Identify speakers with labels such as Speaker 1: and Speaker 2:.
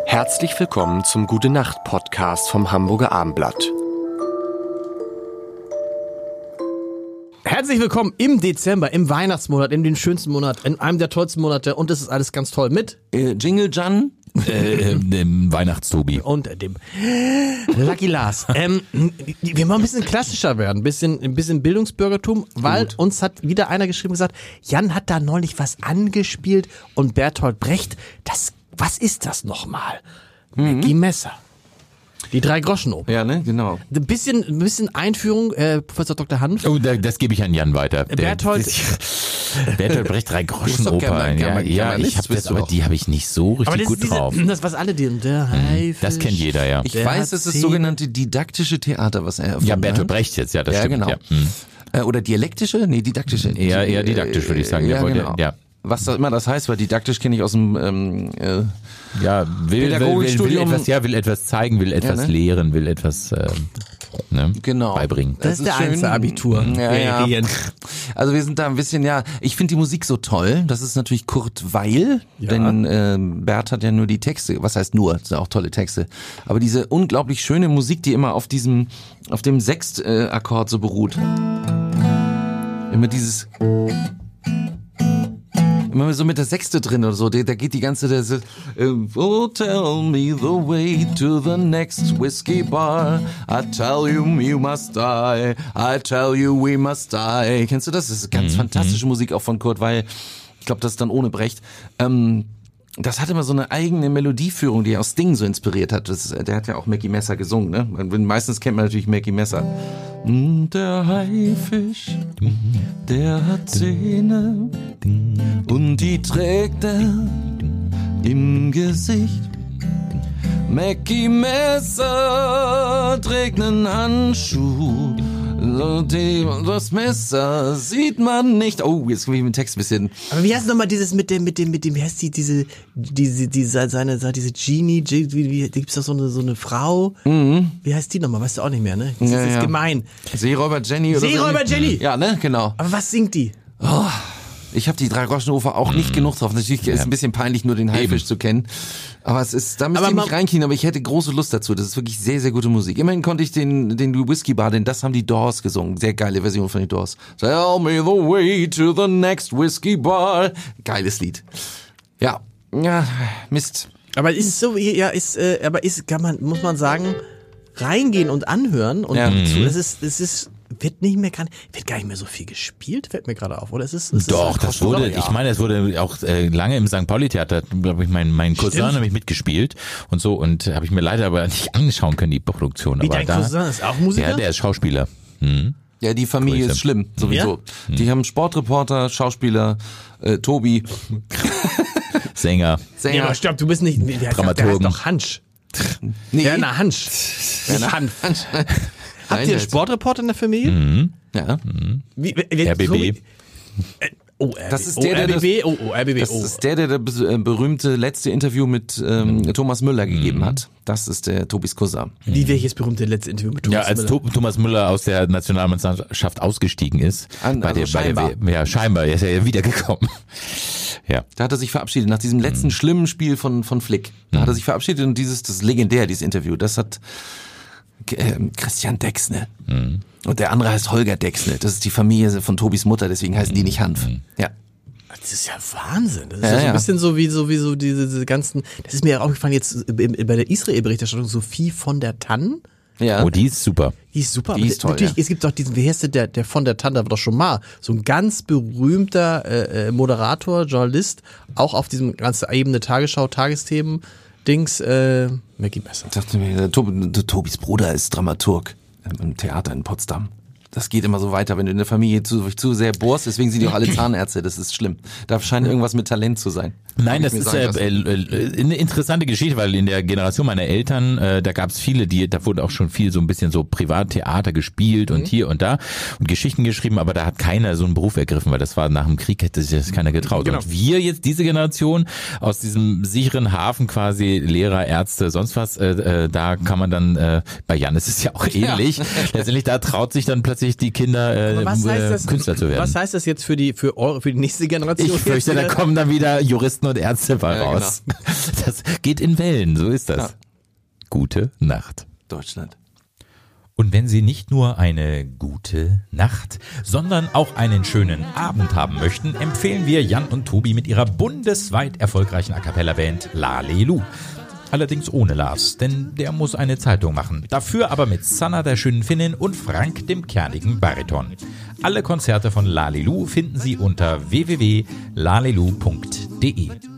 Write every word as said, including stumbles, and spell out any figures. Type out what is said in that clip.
Speaker 1: Herzlich willkommen zum Gute-Nacht-Podcast vom Hamburger Abendblatt.
Speaker 2: Herzlich willkommen im Dezember, im Weihnachtsmonat, in den schönsten Monat, in einem der tollsten Monate und es ist alles ganz toll mit
Speaker 3: äh, Jingle Jan,
Speaker 4: äh, dem Weihnachtstobi
Speaker 2: und dem Lucky Lars. ähm, wir wollen ein bisschen klassischer werden, ein bisschen, ein bisschen Bildungsbürgertum, weil Gut. uns hat wieder einer geschrieben gesagt, Jan hat da neulich was angespielt und Bertolt Brecht, das, was ist das nochmal? Mhm. Maggie Messer. Die Drei-Groschen-Oper.
Speaker 3: Ja, ne, genau.
Speaker 2: Ein bisschen, ein bisschen Einführung, äh, Professor Doktor Hanf.
Speaker 4: Oh, da, das gebe ich an Jan weiter. Der,
Speaker 2: Bertolt.
Speaker 4: Das, Bertolt Brecht, Drei-Groschen-Oper. Ja, ja, ich habe das, aber die habe ich nicht so richtig
Speaker 2: aber das
Speaker 4: gut
Speaker 2: ist diese,
Speaker 4: drauf.
Speaker 2: Das, was alle, die, der Haifisch.
Speaker 4: Das kennt jeder, ja.
Speaker 3: Ich weiß, es ist das sogenannte didaktische Theater, was er erfunden hat.
Speaker 4: Ja, Bertolt Brecht jetzt, ja, das
Speaker 3: ja,
Speaker 4: stimmt.
Speaker 3: Genau.
Speaker 4: Ja. Hm.
Speaker 3: Äh, oder dialektische? Nee, didaktische.
Speaker 4: Eher, eher didaktisch, würde ich sagen.
Speaker 3: Ja,
Speaker 4: ja,
Speaker 3: genau.
Speaker 4: ja.
Speaker 3: Was das immer das heißt, weil didaktisch kenne ich aus dem ähm, äh,
Speaker 4: ja, will, will, will, will etwas, ja, will etwas zeigen, will etwas ja, ne? lehren, will etwas äh, ne?
Speaker 3: genau.
Speaker 4: beibringen.
Speaker 2: Das, das ist der Einzelabitur.
Speaker 3: Ja, ja. Also wir sind da ein bisschen, ja, ich finde die Musik so toll. Das ist natürlich Kurt Weil, ja. denn äh, Bert hat ja nur die Texte, was heißt nur, das sind auch tolle Texte. Aber diese unglaublich schöne Musik, die immer auf diesem, auf dem Sechstakkord äh, so beruht. Immer dieses... Immer so mit der Sechste drin oder so, da, da geht die ganze, der so, oh, tell me the way to the next whiskey bar. I tell you, you must die. I tell you, we must die. Kennst du das? Das ist ganz mhm. fantastische Musik auch von Kurt Weil. Ich glaube, das ist dann ohne Brecht. Ähm, das hat immer so eine eigene Melodieführung, die aus Sting so inspiriert hat. Das, der hat ja auch Maggie Messer gesungen, ne? Meistens kennt man natürlich Maggie Messer. Der Haifisch, der hat Zähne und die trägt er im Gesicht. Maggie Messer trägt einen Handschuh. Das Messer sieht man nicht. Oh, jetzt komme ich mit dem Text ein bisschen.
Speaker 2: Aber wie heißt nochmal dieses mit dem, mit dem, mit dem, wie heißt die, diese, diese, diese, seine, diese Genie, wie, wie, gibt's da so eine, so eine Frau? Mhm. Wie heißt die nochmal? Weißt du auch nicht mehr, ne? Das
Speaker 3: ja,
Speaker 2: ist
Speaker 3: ja.
Speaker 2: gemein.
Speaker 3: Seeräuber Jenny oder
Speaker 2: Seeräuber
Speaker 3: so.
Speaker 2: Jenny!
Speaker 3: Ja, ne, genau.
Speaker 2: Aber was singt die?
Speaker 3: Oh. Ich habe die Drei-Groschen-Oper auch nicht mhm. genug drauf. Natürlich ist es ein bisschen peinlich, nur den Haifisch zu kennen. Aber es ist, da müsste ich nicht reinkriegen, aber ich hätte große Lust dazu. Das ist wirklich sehr, sehr gute Musik. Immerhin konnte ich den, den Whiskey Bar, denn das haben die Doors gesungen. Sehr geile Version von den Doors. Tell me the way to the next Whiskey Bar. Geiles Lied. Ja, ja, Mist.
Speaker 2: Aber ist es so, ja, ist, äh, aber ist, kann man, muss man sagen, reingehen und anhören und
Speaker 3: ja.
Speaker 2: zu, es ist, es ist, wird nicht mehr, kann, wird gar nicht mehr so viel gespielt, fällt mir gerade auf, oder? Es ist, es
Speaker 4: Doch,
Speaker 2: ist
Speaker 4: das wurde, ich meine, es wurde auch äh, lange im Sankt Pauli-Theater, glaube ich, mein, mein Cousin hat nämlich mitgespielt und so und habe ich mir leider aber nicht anschauen können, die Produktion.
Speaker 2: Wie
Speaker 4: aber
Speaker 2: dein
Speaker 4: da,
Speaker 2: Cousin ist auch Musiker?
Speaker 4: Ja, der ist Schauspieler. Hm.
Speaker 3: Ja, die Familie Grüße. Ist schlimm, sowieso. Ja? Die haben Sportreporter, Schauspieler, äh, Tobi.
Speaker 4: Sänger.
Speaker 2: Sänger. Ja, aber stopp, du bist nicht, der, der heißt doch Hansch.
Speaker 3: Nee.
Speaker 2: Werner Hansch. Werner Hansch. Habt ihr einen Sportreporter in der Familie?
Speaker 4: Mhm.
Speaker 3: Ja.
Speaker 4: Mhm.
Speaker 2: Wie, wie,
Speaker 4: R B B.
Speaker 2: Oh, R B B.
Speaker 3: Das ist der, der
Speaker 2: oh, R B B. Oh, oh, R B B.
Speaker 3: Das ist der, der das berühmte letzte Interview mit ähm, Thomas Müller gegeben hat. Das ist der Tobis Cousin.
Speaker 2: Wie welches berühmte letzte Interview mit Thomas
Speaker 4: Müller? Ja, als
Speaker 2: Müller?
Speaker 4: Thomas Müller aus der Nationalmannschaft ausgestiegen ist.
Speaker 3: An,
Speaker 4: bei
Speaker 3: also
Speaker 4: der,
Speaker 3: scheinbar.
Speaker 4: Bei der, ja, scheinbar. Er ist ja wiedergekommen. Ja.
Speaker 3: Da hat er sich verabschiedet, nach diesem letzten mhm. schlimmen Spiel von, von Flick. Da mhm. hat er sich verabschiedet und dieses, das ist legendär, dieses Interview. Das hat äh, Christian Dexne. Mhm. Und der andere heißt Holger Dexne. Das ist die Familie von Tobis Mutter, deswegen heißen die nicht Hanf. Mhm. Ja.
Speaker 2: Das ist ja Wahnsinn. Das ist
Speaker 3: ja,
Speaker 2: ja so ein
Speaker 3: ja.
Speaker 2: bisschen so wie so wie so diese, diese ganzen. Das ist mir ja aufgefallen jetzt bei der Israel-Berichterstattung, Sophie von der Tann.
Speaker 3: Ja.
Speaker 4: Oh, die ist super.
Speaker 2: Die ist super.
Speaker 3: Die ist toll,
Speaker 2: natürlich,
Speaker 3: ja.
Speaker 2: es gibt doch diesen, wie heißt der, der, der von der Tann, da war doch schon mal so ein ganz berühmter äh, Moderator, Journalist, auch auf diesem ganzen Ebene Tagesschau, Tagesthemen, Dings, äh, Maggie Messer.
Speaker 3: Ich dachte mir, der, Tob, der Tobis Bruder ist Dramaturg im Theater in Potsdam. Das geht immer so weiter, wenn du in der Familie zu, zu sehr bohrst, deswegen sind die auch alle Zahnärzte, das ist schlimm. Da scheint irgendwas mit Talent zu sein.
Speaker 4: Nein, das ist äh, äh, eine interessante Geschichte, weil in der Generation meiner Eltern, äh, da gab es viele, die, da wurde auch schon viel so ein bisschen so Privattheater gespielt und mhm. hier und da und Geschichten geschrieben, aber da hat keiner so einen Beruf ergriffen, weil das war nach dem Krieg, hätte sich das keiner getraut. Genau. Und wir jetzt, diese Generation, aus diesem sicheren Hafen quasi, Lehrer, Ärzte, sonst was, äh, äh, da kann man dann, äh, bei Jan ist es ja auch ähnlich, ja. letztendlich da traut sich dann plötzlich sich die Kinder äh,
Speaker 2: Was heißt
Speaker 4: äh,
Speaker 2: das,
Speaker 4: Künstler zu werden.
Speaker 2: Was heißt das jetzt für die für eure für die nächste Generation?
Speaker 4: Ich fürchte, da kommen dann wieder Juristen und Ärzte bei
Speaker 3: Ja,
Speaker 4: raus. Das geht in Wellen, so ist das.
Speaker 3: Ja.
Speaker 4: Gute Nacht.
Speaker 3: Deutschland.
Speaker 5: Und wenn Sie nicht nur eine gute Nacht, sondern auch einen schönen Abend haben möchten, empfehlen wir Jan und Tobi mit ihrer bundesweit erfolgreichen A-Cappella-Band Lalelu. Allerdings ohne Lars, denn der muss eine Zeitung machen. Dafür aber mit Sanna, der schönen Finnin, und Frank, dem kernigen Bariton. Alle Konzerte von Lalelu finden Sie unter w w w punkt lalelu punkt de.